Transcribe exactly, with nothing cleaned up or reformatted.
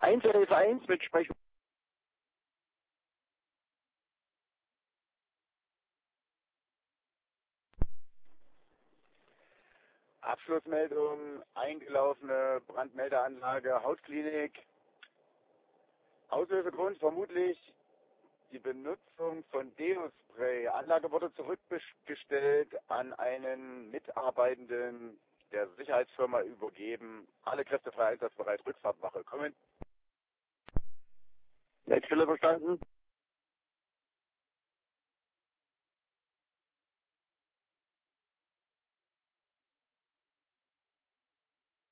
eins elf eins mit Sprech. Abschlussmeldung, eingelaufene Brandmeldeanlage, Hautklinik. Auslösegrund vermutlich die Benutzung von Deo-Spray. Anlage wurde zurückgestellt, an einen Mitarbeitenden der Sicherheitsfirma übergeben. Alle Kräfte frei einsatzbereit, Rückfahrtwache. Kommen. Letztstelle verstanden.